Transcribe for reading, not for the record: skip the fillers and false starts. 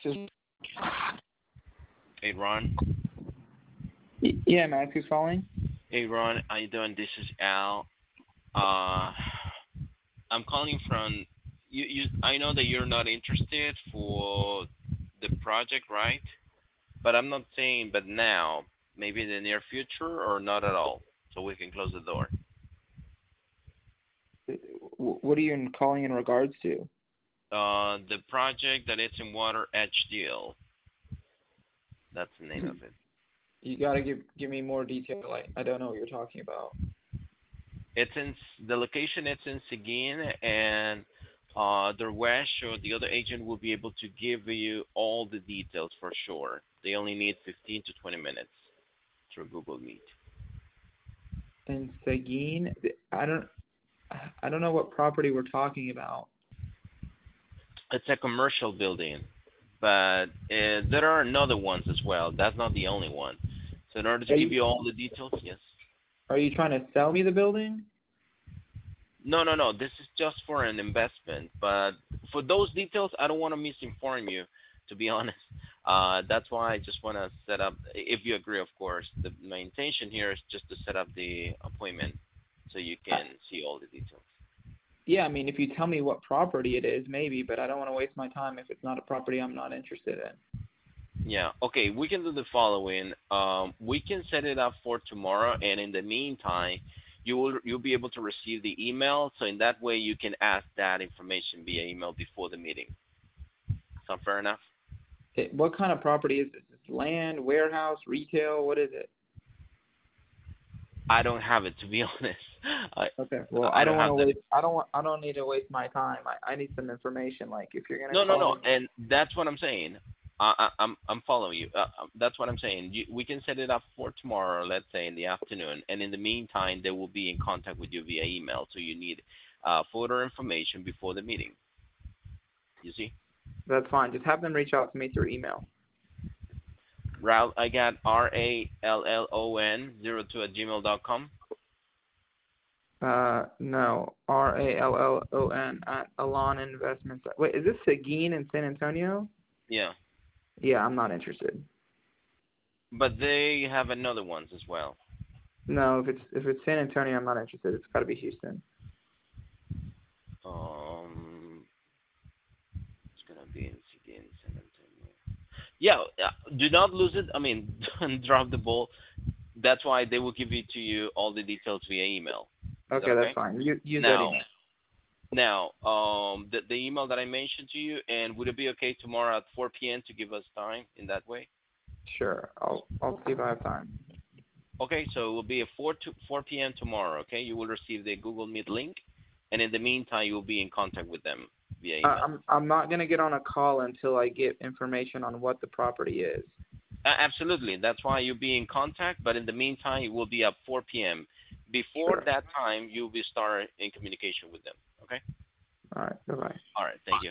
Just Hey Ron. yeah, Max, who's calling? Hey Ron, how you doing? This is Al. Uh, I'm calling from you. I know that you're not interested for the project, right? But I'm not saying but now, maybe in the near future or not at all, so we can close the door. What are you calling in regards to? The project that it's in Water Edge Deal. That's the name of it. You gotta give me more detail. I don't know what you're talking about. It's in the location. It's in Seguin, and the West or the other agent will be able to give you all the details for sure. They only need 15 to 20 minutes through Google Meet. In Seguin, I don't know what property we're talking about. It's a commercial building, but there are another ones as well. That's not the only one. So in order to Are give you you all the details, yes. are you trying to sell me the building? No, no, no. This is just for an investment. But for those details, I don't want to misinform you, to be honest. That's why I just want to set up, if you agree, of course. My intention here is just to set up the appointment so you Uh, can see all the details. yeah, I mean, if you tell me what property it is, maybe, but I don't want to waste my time if it's not a property I'm not interested in. Yeah. Okay. We can do the following. We can set it up for tomorrow, and in the meantime, you'll be able to receive the email. So in that way, you can ask that information via email before the meeting. Sound fair enough? What kind of property is this? Is it land, warehouse, retail? What is it? I don't have it, to be honest. I Okay. Well, I I don't don't want to have that. waste. I don't need to waste my time. I need some information. Like if you're gonna No, no, call no. me. And that's what I'm saying. I'm following you. That's what I'm saying. We can set it up for tomorrow, let's say in the afternoon, and in the meantime, they will be in contact with you via email. So you need further information before the meeting. You see? That's fine. Just have them reach out to me through email. I got RALLON02 @gmail.com. No. RALLON at Alon Investments. Wait, is this Seguin in San Antonio? Yeah, Yeah, I'm not interested. but they have another ones as well. No, if it's San Antonio, I'm not interested. It's got to be Houston. Um, it's gonna be in Seguin, San Antonio. Yeah, do not lose it. I mean, don't drop the ball. That's why they will give it to you all the details via email. Is that Okay, that's okay? fine. You use that Now, email. the email that I mentioned to you, and would it be okay tomorrow at 4 p.m. to give us time in that way? Sure. I'll see if I have time. Okay, so it will be at 4 p.m. tomorrow. Okay, you will receive the Google Meet link, and in the meantime, you will be in contact with them via email. I'm not gonna get on a call until I get information on what the property is. Absolutely, that's why you'll be in contact. But in the meantime, it will be at 4 p.m. Before Sure. that time, you'll be start in communication with them. Okay. All right. Bye bye. All right. Thank you.